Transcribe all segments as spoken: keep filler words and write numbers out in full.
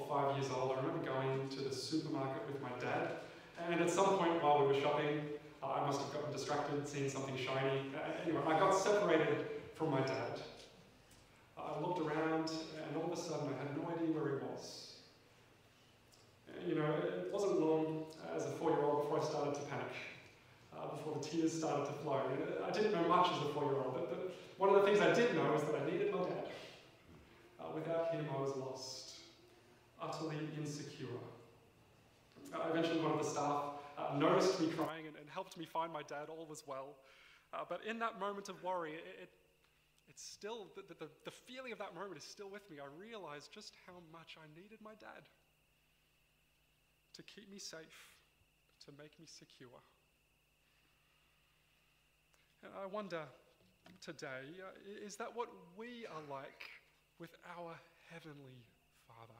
five years old, I remember going to the supermarket with my dad, and at some point while we were shopping, uh, I must have gotten distracted, seeing something shiny. Uh, anyway, I got separated from my dad. I looked around, and all of a sudden I had no idea where he was. You know, it wasn't long as a four-year-old before I started to panic, uh, before the tears started to flow. I didn't know much as a four-year-old, but, but one of the things I did know is that I needed my dad. Uh, without him, I was lost, utterly insecure. Uh, eventually, one of the staff uh, noticed me crying and, and helped me find my dad. All was well. Uh, but in that moment of worry, it, it, it's still, the, the, the feeling of that moment is still with me. I realized just how much I needed my dad to keep me safe, to make me secure. And I wonder today, uh, is that what we are like with our Heavenly Father?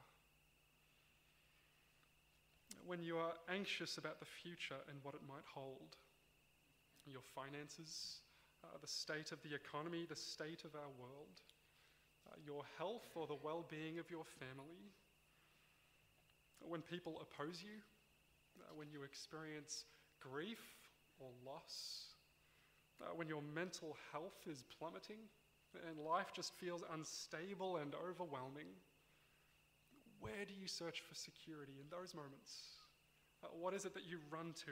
When you are anxious about the future and what it might hold, your finances, uh, the state of the economy, the state of our world, uh, your health or the well-being of your family, when people oppose you, uh, when you experience grief or loss, uh, when your mental health is plummeting and life just feels unstable and overwhelming, where do you search for security in those moments? Uh, what is it that you run to?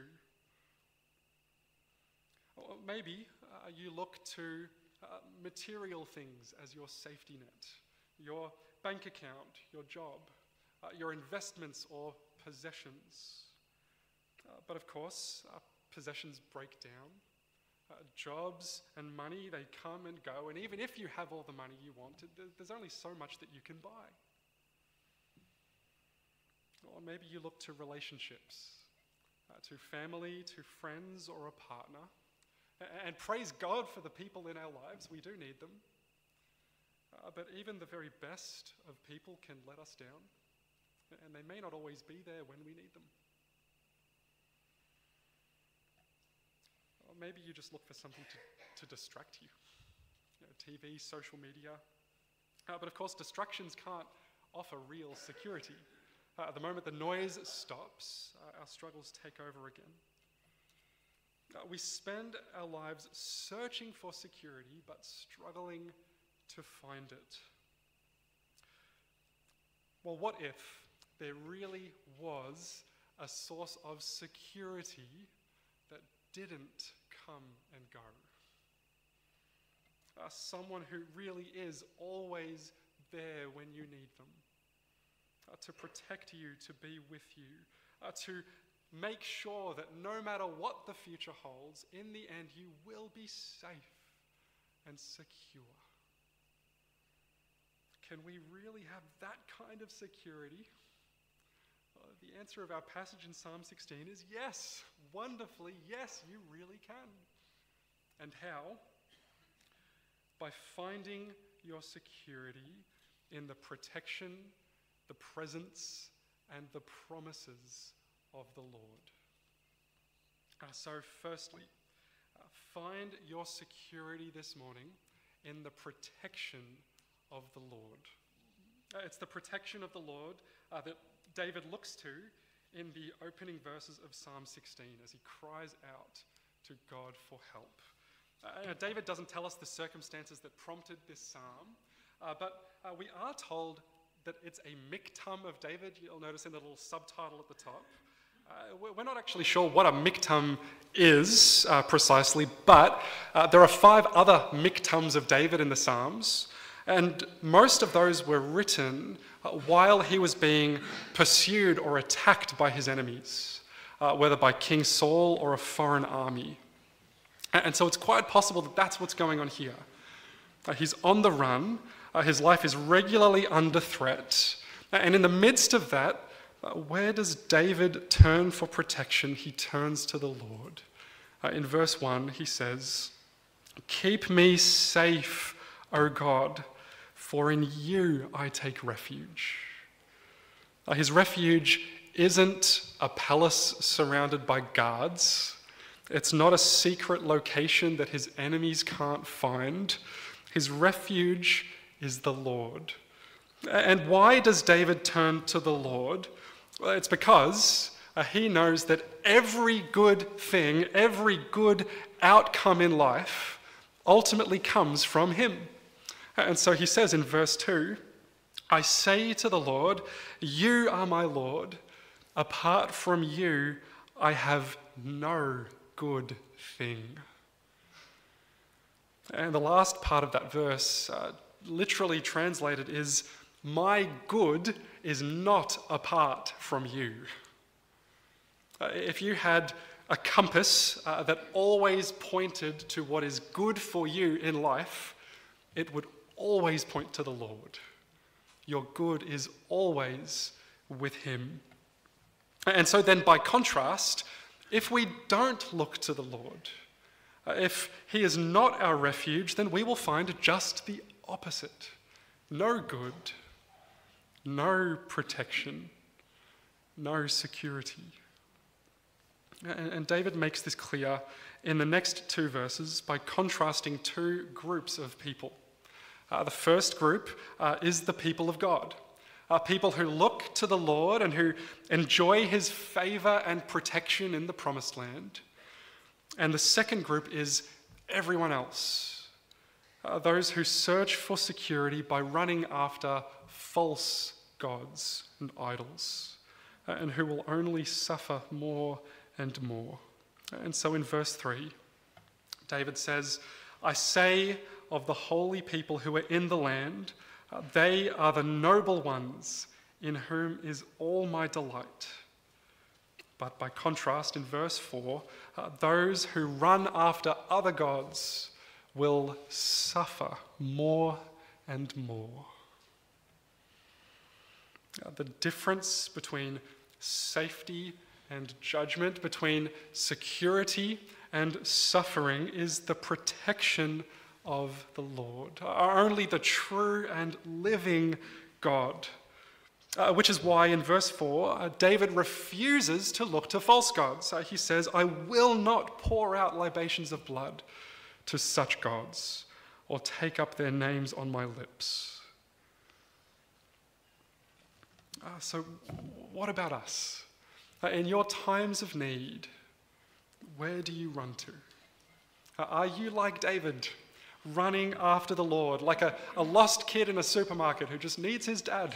Or maybe uh, you look to uh, material things as your safety net, your bank account, your job, uh, your investments or possessions. Uh, but of course, uh, possessions break down. Uh, jobs and money, they come and go, and even if you have all the money you want, there's only so much that you can buy. Or maybe you look to relationships, uh, to family, to friends, or a partner. And praise God for the people in our lives. We do need them. Uh, but even the very best of people can let us down. And they may not always be there when we need them. Or maybe you just look for something to, to distract you. You know, T V, social media. Uh, but of course, distractions can't offer real security. Uh, the moment the noise stops, uh, our struggles take over again. Uh, we spend our lives searching for security, but struggling to find it. Well, what if there really was a source of security that didn't come and go? Uh, someone who really is always there when you need them, uh, to protect you, to be with you, uh, to make sure that no matter what the future holds, in the end you will be safe and secure. Can we really have that kind of security? Uh, the answer of our passage in Psalm sixteen is yes, wonderfully, yes, you really can. And how? By finding your security in the protection, the presence, and the promises of the Lord. Uh, so firstly, uh, find your security this morning in the protection of the Lord. Uh, it's the protection of the Lord uh, that David looks to in the opening verses of Psalm sixteen as he cries out to God for help. Uh, David doesn't tell us the circumstances that prompted this psalm, uh, but uh, we are told that it's a miktam of David. You'll notice in the little subtitle at the top. Uh, we're not actually sure what a miktam is uh, precisely, but uh, there are five other miktams of David in the Psalms, and most of those were written uh, while he was being pursued or attacked by his enemies, uh, whether by King Saul or a foreign army. And, and so it's quite possible that that's what's going on here. Uh, he's on the run, uh, his life is regularly under threat, and in the midst of that, Uh, where does David turn for protection? He turns to the Lord. Uh, in verse one, he says, "Keep me safe, O God, for in you I take refuge." Uh, his refuge isn't a palace surrounded by guards. It's not a secret location that his enemies can't find. His refuge is the Lord. And why does David turn to the Lord? Well, it's because uh, he knows that every good thing, every good outcome in life ultimately comes from him. And so he says in verse two, I say to the Lord, you are my Lord. Apart from you, I have no good thing. And the last part of that verse, uh, literally translated, is, my good is not apart from you. Uh, if you had a compass uh, that always pointed to what is good for you in life, it would always point to the Lord. Your good is always with him. And so then, by contrast, if we don't look to the Lord, uh, if he is not our refuge, then we will find just the opposite. No good, no protection, no security. And, and David makes this clear in the next two verses by contrasting two groups of people. Uh, the first group uh, is the people of God. Uh, people who look to the Lord and who enjoy his favor and protection in the promised land. And the second group is everyone else. Uh, those who search for security by running after false gods and idols, uh, and who will only suffer more and more. And so in verse three, David says, I say of the holy people who are in the land, Uh, they are the noble ones in whom is all my delight. But by contrast, in verse four, uh, those who run after other gods will suffer more and more. Uh, the difference between safety and judgment, between security and suffering, is the protection of the Lord, uh, only the true and living God. Uh, which is why in verse four, uh, David refuses to look to false gods. Uh, he says, I will not pour out libations of blood to such gods or take up their names on my lips. Uh, so what about us? Uh, in your times of need, where do you run to? Uh, are you like David, running after the Lord, like a, a lost kid in a supermarket who just needs his dad?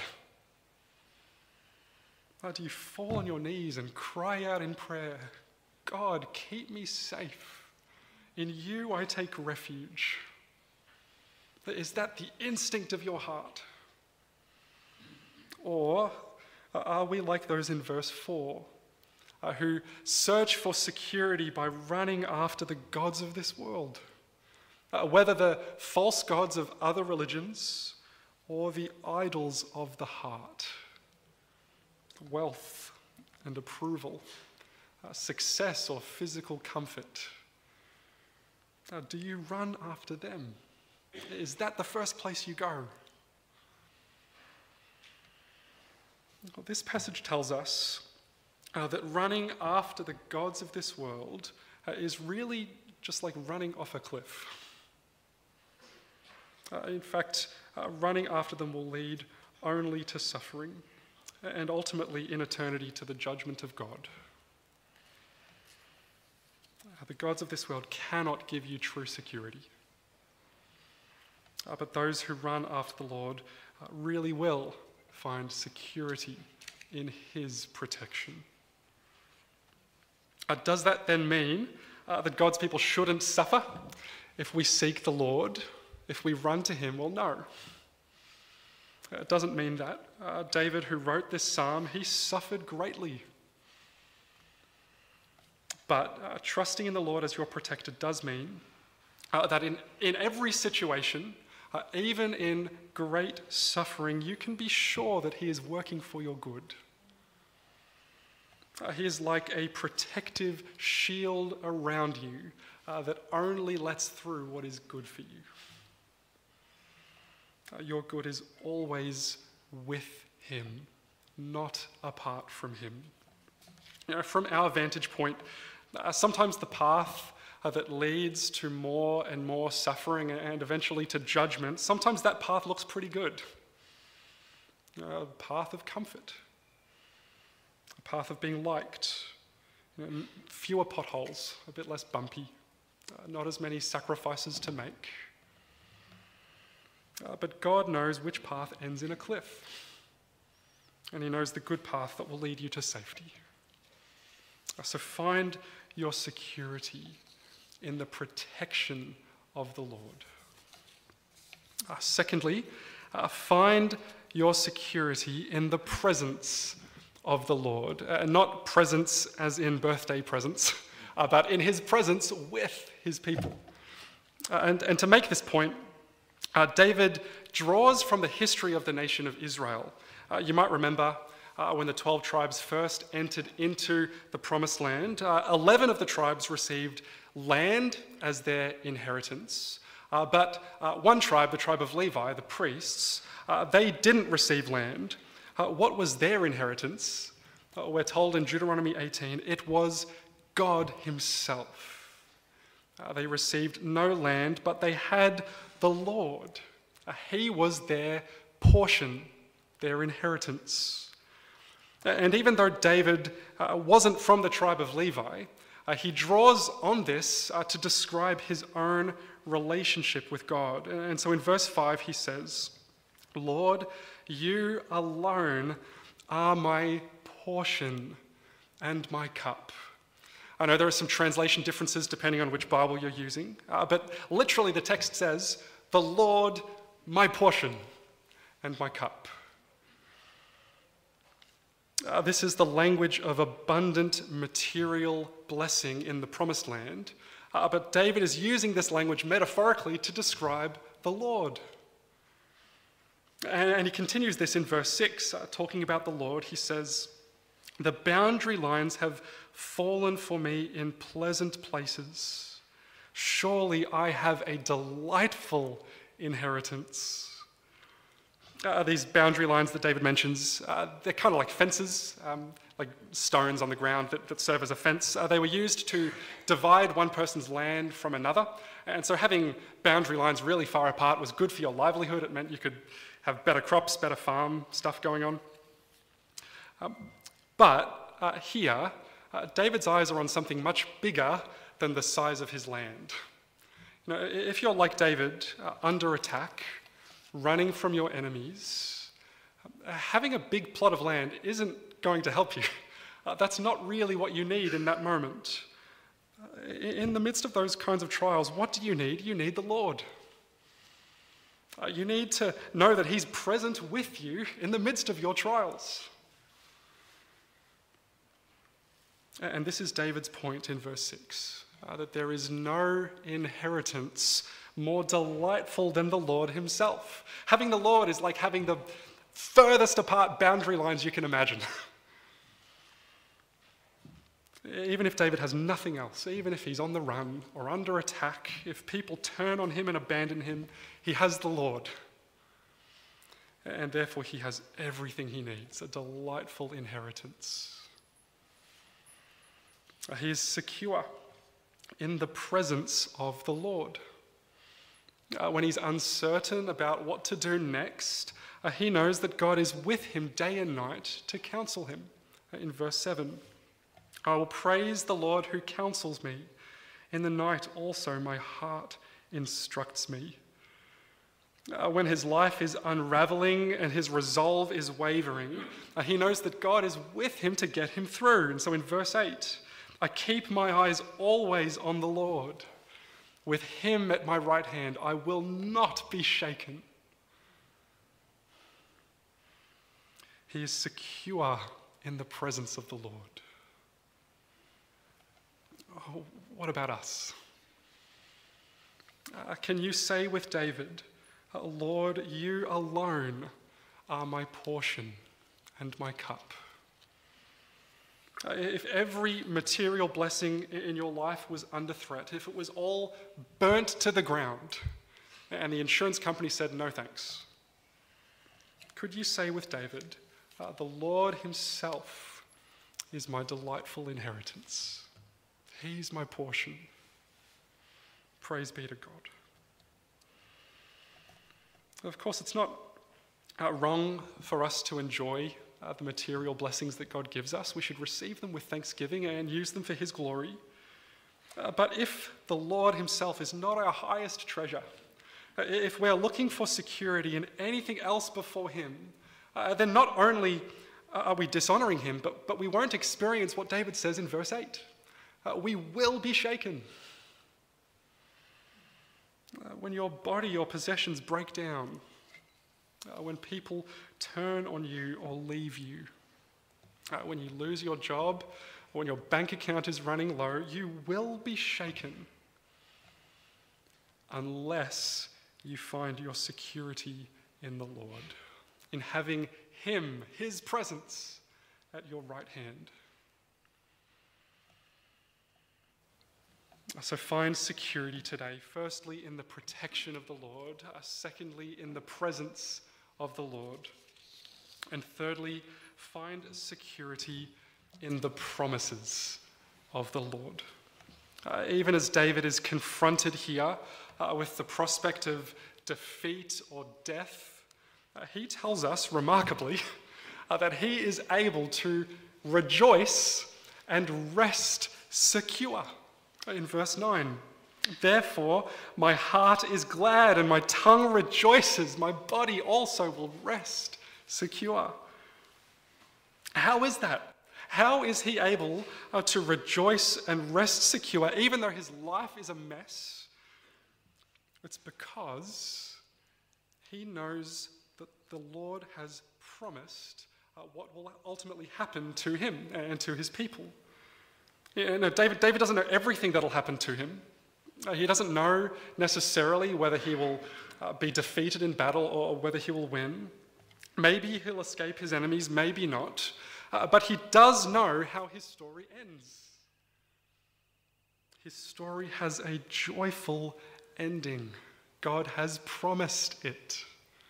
Or do you fall on your knees and cry out in prayer, God, keep me safe. In you I take refuge. Is that the instinct of your heart? Or are we like those in verse four, uh, who search for security by running after the gods of this world? Uh, whether the false gods of other religions or the idols of the heart, wealth and approval, uh, success or physical comfort. Uh, do you run after them? Is that the first place you go? Well, this passage tells us uh, that running after the gods of this world uh, is really just like running off a cliff. Uh, in fact, uh, running after them will lead only to suffering and ultimately in eternity to the judgment of God. Uh, the gods of this world cannot give you true security. Uh, but those who run after the Lord uh, really will find security in his protection. Uh, does that then mean uh, that God's people shouldn't suffer if we seek the Lord, if we run to him? Well, no. It doesn't mean that. Uh, David, who wrote this psalm, he suffered greatly. But uh, trusting in the Lord as your protector does mean uh, that in, in every situation, uh, even in great suffering, you can be sure that he is working for your good. Uh, he is like a protective shield around you uh, that only lets through what is good for you. Uh, your good is always with him, not apart from him. You know, from our vantage point, uh, sometimes the path uh, that leads to more and more suffering and eventually to judgment, sometimes that path looks pretty good. a path of comfort, a path of being liked, you know, fewer potholes, a bit less bumpy, uh, not as many sacrifices to make. Uh, but God knows which path ends in a cliff, and he knows the good path that will lead you to safety. Uh, so find your security in the protection of the Lord. Uh, secondly, uh, find your security in the presence of the Lord. Uh, not presence as in birthday presents, uh, but in his presence with his people. Uh, and, and to make this point, uh, David draws from the history of the nation of Israel. Uh, you might remember uh, when the twelve tribes first entered into the promised land, uh, eleven of the tribes received land as their inheritance. Uh, but uh, one tribe, the tribe of Levi, the priests, uh, they didn't receive land. Uh, what was their inheritance? Uh, we're told in Deuteronomy eighteen, it was God himself. Uh, they received no land, but they had the Lord. Uh, he was their portion, their inheritance. And even though David uh, wasn't from the tribe of Levi, uh, he draws on this uh, to describe his own relationship with God. And so in verse five he says, Lord, you alone are my portion and my cup. I know there are some translation differences depending on which Bible you're using, uh, but literally the text says, the Lord, my portion and my cup. Uh, this is the language of abundant material blessing in the promised land, uh, but David is using this language metaphorically to describe the Lord. And, and he continues this in verse six, uh, talking about the Lord. He says, the boundary lines have fallen for me in pleasant places. Surely I have a delightful inheritance. Uh, these boundary lines that David mentions, uh, they're kind of like fences, um, like stones on the ground that, that serve as a fence. Uh, they were used to divide one person's land from another. And so having boundary lines really far apart was good for your livelihood. It meant you could have better crops, better farm stuff going on. Um, but uh, here, uh, David's eyes are on something much bigger than the size of his land. You know, if you're like David, uh, under attack, running from your enemies, uh, having a big plot of land isn't going to help you. Uh, that's not really what you need in that moment. Uh, in the midst of those kinds of trials, what do you need? You need the Lord. Uh, you need to know that he's present with you in the midst of your trials. And this is David's point in verse six, uh, that there is no inheritance more delightful than the Lord himself. Having the Lord is like having the furthest apart boundary lines you can imagine. Even if David has nothing else, even if he's on the run or under attack, if people turn on him and abandon him, he has the Lord. And therefore he has everything he needs, a delightful inheritance. He is secure in the presence of the Lord. Uh, when he's uncertain about what to do next, uh, he knows that God is with him day and night to counsel him. Uh, in verse seven, I will praise the Lord who counsels me. In the night also my heart instructs me. Uh, when his life is unraveling and his resolve is wavering, uh, he knows that God is with him to get him through. And so in verse eight, I keep my eyes always on the Lord. With him at my right hand, I will not be shaken. He is secure in the presence of the Lord. Oh, what about us? Uh, can you say with David, uh, Lord, you alone are my portion and my cup? Uh, if every material blessing in your life was under threat, if it was all burnt to the ground, and the insurance company said no thanks, could you say with David, uh, the Lord himself is my delightful inheritance. He's my portion. Praise be to God. Of course, it's not uh, wrong for us to enjoy uh, the material blessings that God gives us. We should receive them with thanksgiving and use them for his glory. Uh, but if the Lord himself is not our highest treasure, uh, if we're looking for security in anything else before him, uh, then not only are we dishonoring him, but, but we won't experience what David says in verse eight. Uh, we will be shaken. Uh, when your body, your possessions break down, uh, when people turn on you or leave you, uh, when you lose your job, or when your bank account is running low, you will be shaken unless you find your security in the Lord, in having him, his presence at your right hand. So find security today, firstly in the protection of the Lord, uh, secondly in the presence of the Lord, and thirdly find security in the promises of the Lord. Uh, even as David is confronted here uh, with the prospect of defeat or death, uh, he tells us remarkably uh, that he is able to rejoice and rest secure. In verse nine, therefore my heart is glad and my tongue rejoices, my body also will rest secure. How is that? How is he able uh, to rejoice and rest secure even though his life is a mess? It's because he knows that the Lord has promised uh, what will ultimately happen to him and to his people. Yeah, no, David, David doesn't know everything that'll happen to him. Uh, he doesn't know necessarily whether he will uh, be defeated in battle or whether he will win. Maybe he'll escape his enemies, maybe not. Uh, but he does know how his story ends. His story has a joyful ending. God has promised it.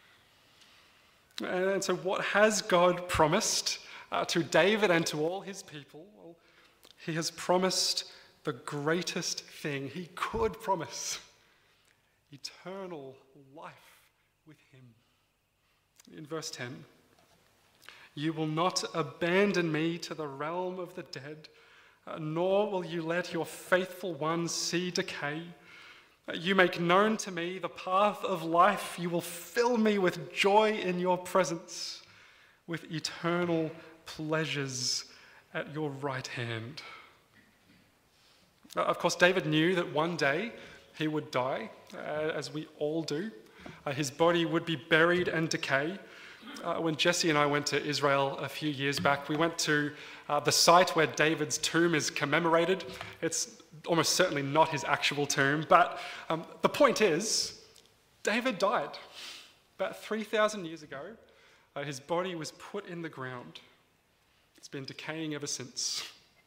And so what has God promised uh, to David and to all his people? Well, he has promised the greatest thing he could promise: eternal life with him. In verse ten, you will not abandon me to the realm of the dead, uh, nor will you let your faithful one see decay. Uh, you make known to me the path of life. You will fill me with joy in your presence, with eternal pleasures at your right hand. Uh, of course, David knew that one day he would die, uh, as we all do. Uh, his body would be buried and decay. Uh, when Jesse and I went to Israel a few years back, we went to uh, the site where David's tomb is commemorated. It's almost certainly not his actual tomb, but um, the point is, David died. About three thousand years ago, uh, his body was put in the ground. It's been decaying ever since.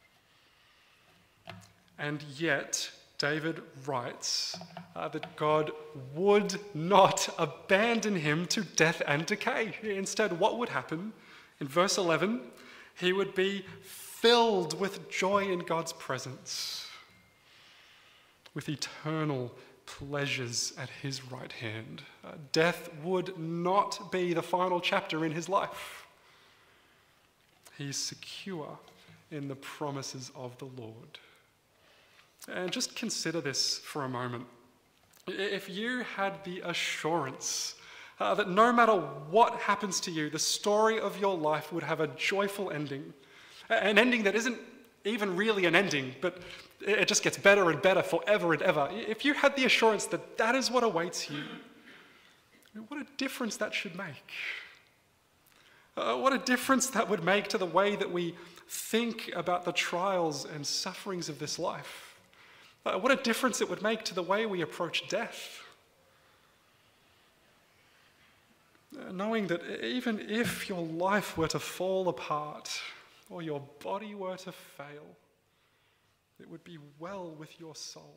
And yet, David writes uh, that God would not abandon him to death and decay. Instead, what would happen? In verse eleven, he would be filled with joy in God's presence, with eternal pleasures at his right hand. Uh, death would not be the final chapter in his life. He is secure in the promises of the Lord. And just consider this for a moment. If you had the assurance uh, that no matter what happens to you, the story of your life would have a joyful ending, an ending that isn't even really an ending, but it just gets better and better forever and ever. If you had the assurance that that is what awaits you, what a difference that should make. Uh, what a difference that would make to the way that we think about the trials and sufferings of this life. Uh, what a difference it would make to the way we approach death. Uh, knowing that even if your life were to fall apart or your body were to fail, it would be well with your soul.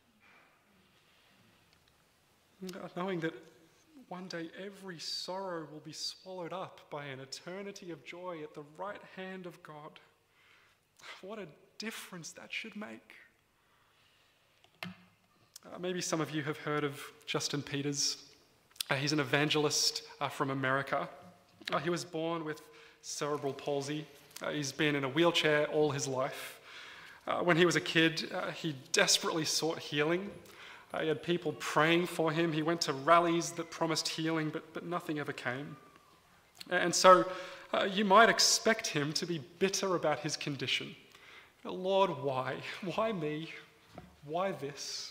Uh, knowing that one day every sorrow will be swallowed up by an eternity of joy at the right hand of God. What a difference that should make. Uh, maybe some of you have heard of Justin Peters. Uh, he's an evangelist uh, from America. Uh, he was born with cerebral palsy. Uh, he's been in a wheelchair all his life. Uh, when he was a kid, uh, he desperately sought healing. Uh, he had people praying for him. He went to rallies that promised healing, but, but nothing ever came. And so uh, you might expect him to be bitter about his condition. Lord, why? Why me? Why this?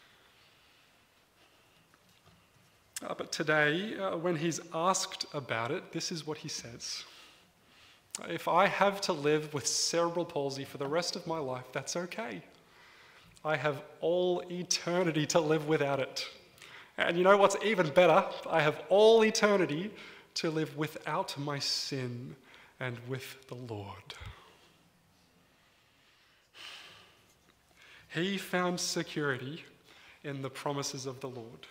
Uh, but today, uh, when he's asked about it, this is what he says. If I have to live with cerebral palsy for the rest of my life, that's okay. I have all eternity to live without it. And you know what's even better? I have all eternity to live without my sin and with the Lord. He found security in the promises of the Lord.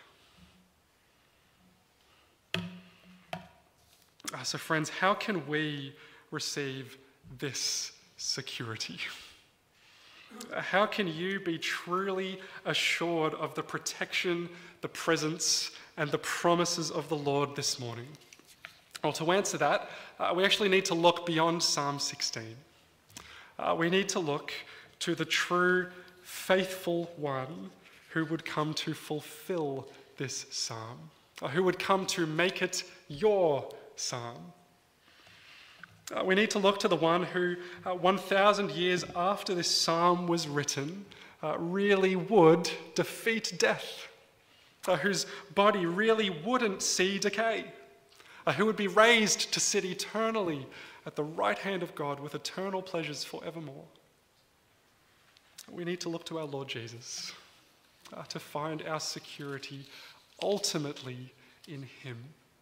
Uh, so friends, how can we receive this security? How can you be truly assured of the protection, the presence, and the promises of the Lord this morning? Well, to answer that, uh, we actually need to look beyond Psalm sixteen. Uh, we need to look to the true, faithful one who would come to fulfill this psalm, uh, who would come to make it your psalm. Uh, we need to look to the one who, uh, one thousand years after this psalm was written, uh, really would defeat death, uh, whose body really wouldn't see decay, uh, who would be raised to sit eternally at the right hand of God with eternal pleasures forevermore. We need to look to our Lord Jesus uh, to find our security ultimately in him.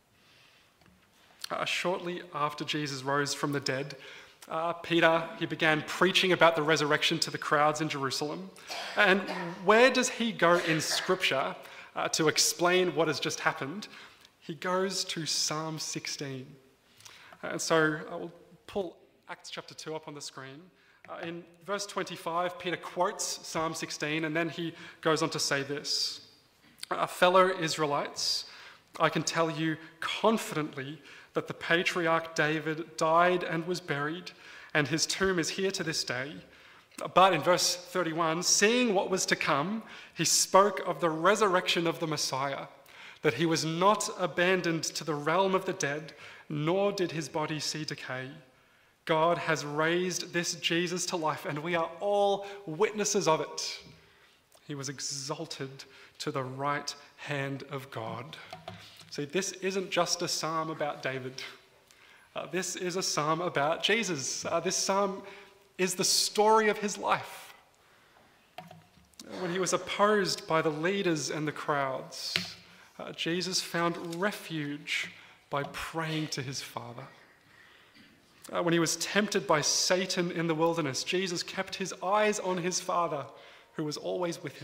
Uh, shortly after Jesus rose from the dead, uh, Peter, he began preaching about the resurrection to the crowds in Jerusalem. And where does he go in Scripture uh, to explain what has just happened? He goes to Psalm sixteen. And so I will pull Acts chapter two up on the screen. Uh, in verse twenty-five, Peter quotes Psalm sixteen, and then he goes on to say this. Uh, fellow Israelites, I can tell you confidently that the patriarch David died and was buried, and his tomb is here to this day. But in verse thirty-one, seeing what was to come, he spoke of the resurrection of the Messiah, that he was not abandoned to the realm of the dead, nor did his body see decay. God has raised this Jesus to life, and we are all witnesses of it. He was exalted to the right hand of God. See, this isn't just a psalm about David. Uh, this is a psalm about Jesus. Uh, this psalm is the story of his life. When he was opposed by the leaders and the crowds, uh, Jesus found refuge by praying to his Father. Uh, when he was tempted by Satan in the wilderness, Jesus kept his eyes on his Father, who was always with him.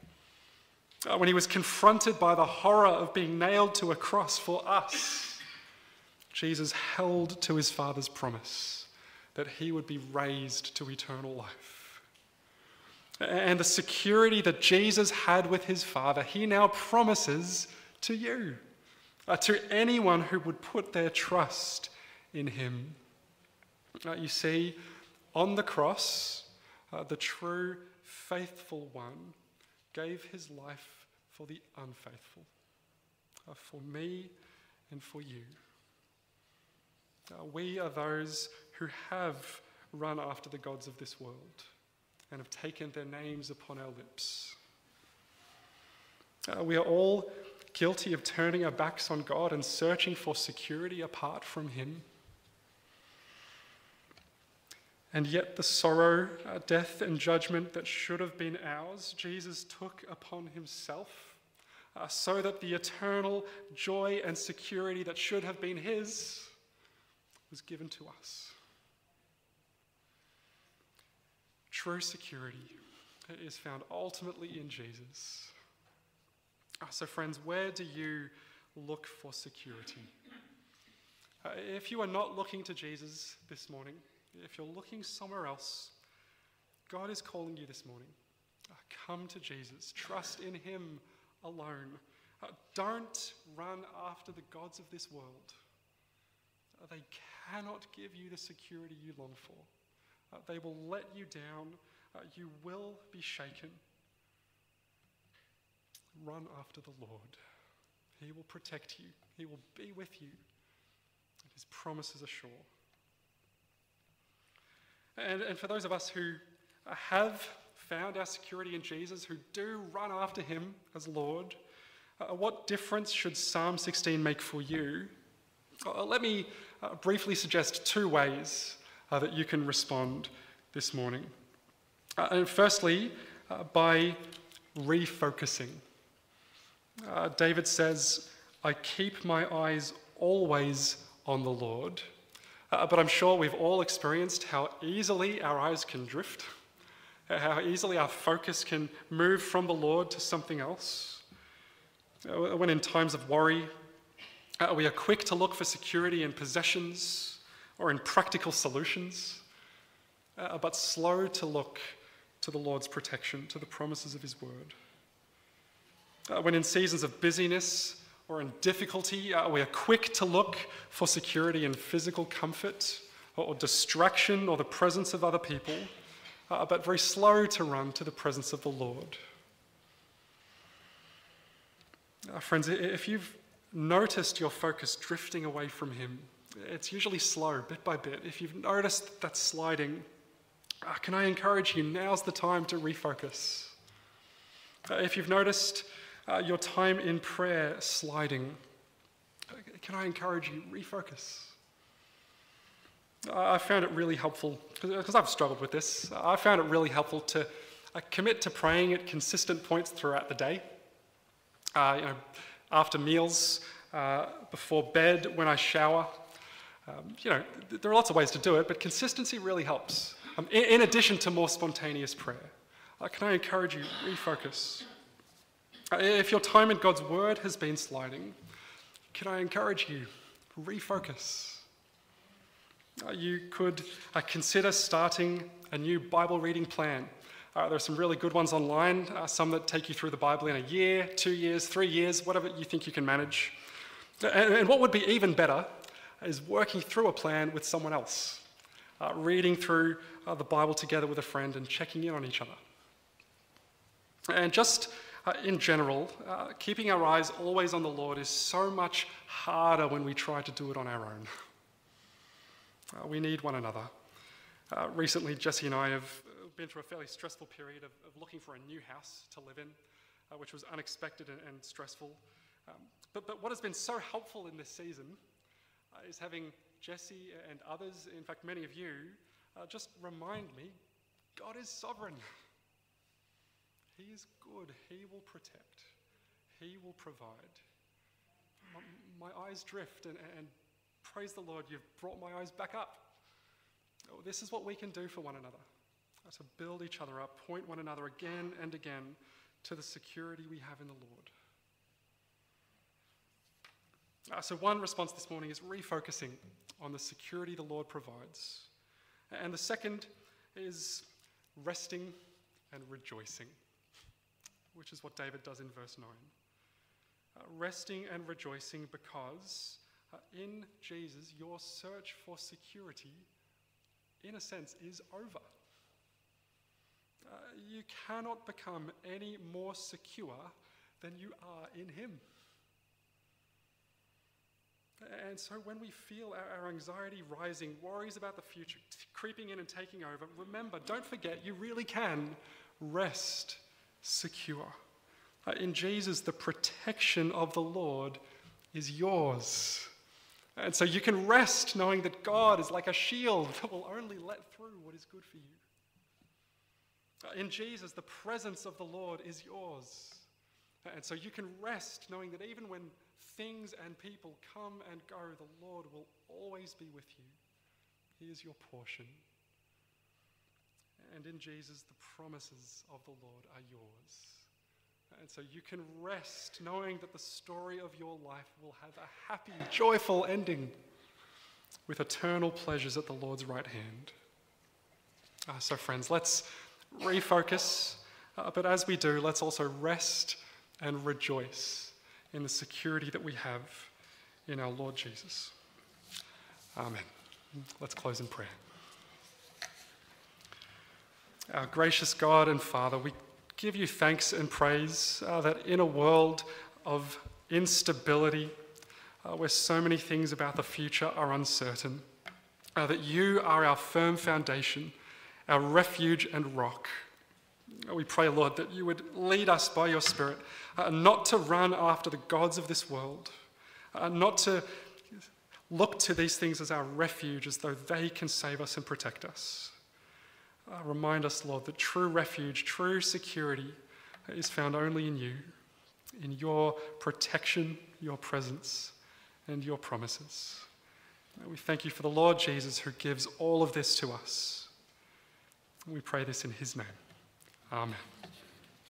Uh, when he was confronted by the horror of being nailed to a cross for us, Jesus held to his Father's promise that he would be raised to eternal life. And the security that Jesus had with his Father, he now promises to you, uh, to anyone who would put their trust in him. Uh, you see, on the cross, uh, the true, faithful one gave his life for the unfaithful, uh, for me and for you. Uh, we are those who have run after the gods of this world and have taken their names upon our lips. Uh, we are all guilty of turning our backs on God and searching for security apart from him. And yet the sorrow, uh, death, and judgment that should have been ours, Jesus took upon himself, uh, so that the eternal joy and security that should have been his was given to us. True security is found ultimately in Jesus. Uh, so friends, where do you look for security? Uh, if you are not looking to Jesus this morning, if you're looking somewhere else, God is calling you this morning. Uh, come to Jesus. Trust in him alone. Uh, don't run after the gods of this world. Uh, they cannot give you the security you long for. Uh, they will let you down. Uh, you will be shaken. Run after the Lord. He will protect you. He will be with you. And his promises are sure. And, and for those of us who have found our security in Jesus, who do run after him as Lord, uh, what difference should Psalm sixteen make for you? Uh, let me uh, briefly suggest two ways uh, that you can respond this morning. Uh, and firstly, uh, by refocusing. Uh, David says, I keep my eyes always on the Lord. Uh, but I'm sure we've all experienced how easily our eyes can drift, how easily our focus can move from the Lord to something else. Uh, when in times of worry, uh, we are quick to look for security in possessions or in practical solutions, uh, but slow to look to the Lord's protection, to the promises of his word. Uh, when in seasons of busyness or in difficulty, uh, we are quick to look for security in physical comfort or, or distraction or the presence of other people, uh, but very slow to run to the presence of the Lord. Uh, friends, if you've noticed your focus drifting away from him, it's usually slow, bit by bit. If you've noticed that sliding, uh, can I encourage you, now's the time to refocus. Uh, if you've noticed Uh, your time in prayer sliding, can I encourage you, refocus? Uh, I found it really helpful, because I've struggled with this, I found it really helpful to uh, commit to praying at consistent points throughout the day. Uh, you know, after meals, uh, before bed, when I shower. Um, you know, th- there are lots of ways to do it, but consistency really helps. Um, in, in addition to more spontaneous prayer. Uh, can I encourage you, refocus? If your time in God's word has been sliding, can I encourage you, refocus? Uh, you could uh, consider starting a new Bible reading plan. Uh, there are some really good ones online, uh, some that take you through the Bible in a year, two years, three years, whatever you think you can manage. And, and what would be even better is working through a plan with someone else, uh, reading through uh, the Bible together with a friend and checking in on each other. And just Uh, in general, uh, keeping our eyes always on the Lord is so much harder when we try to do it on our own. Uh, we need one another. Uh, recently, Jesse and I have been through a fairly stressful period of, of looking for a new house to live in, uh, which was unexpected and, and stressful. Um, but, but what has been so helpful in this season uh, is having Jesse and others, in fact many of you, uh, just remind me, God is sovereign. He is good. He will protect. He will provide. My, my eyes drift, and, and praise the Lord, you've brought my eyes back up. Oh, this is what we can do for one another, uh, to build each other up, point one another again and again to the security we have in the Lord. Uh, so one response this morning is refocusing on the security the Lord provides. And the second is resting and rejoicing, which is what David does in verse nine. Uh, resting and rejoicing because uh, in Jesus your search for security, in a sense, is over. Uh, you cannot become any more secure than you are in him. And so when we feel our, our anxiety rising, worries about the future creeping in and taking over, remember, don't forget, you really can rest secure. Uh, in Jesus, the protection of the Lord is yours. And so you can rest knowing that God is like a shield that will only let through what is good for you. Uh, in Jesus, the presence of the Lord is yours. Uh, and so you can rest knowing that even when things and people come and go, the Lord will always be with you. He is your portion. And in Jesus, the promises of the Lord are yours. And so you can rest knowing that the story of your life will have a happy, joyful ending with eternal pleasures at the Lord's right hand. Uh, so friends, let's refocus, uh, but as we do, let's also rest and rejoice in the security that we have in our Lord Jesus. Amen. Let's close in prayer. Our gracious God and Father, we give you thanks and praise uh, that in a world of instability, uh, where so many things about the future are uncertain, uh, that you are our firm foundation, our refuge and rock. We pray, Lord, that you would lead us by your Spirit, uh, not to run after the gods of this world, uh, not to look to these things as our refuge, as though they can save us and protect us. Uh, remind us, Lord, that true refuge, true security is found only in you, in your protection, your presence, and your promises. Uh, we thank you for the Lord Jesus who gives all of this to us. We pray this in his name. Amen.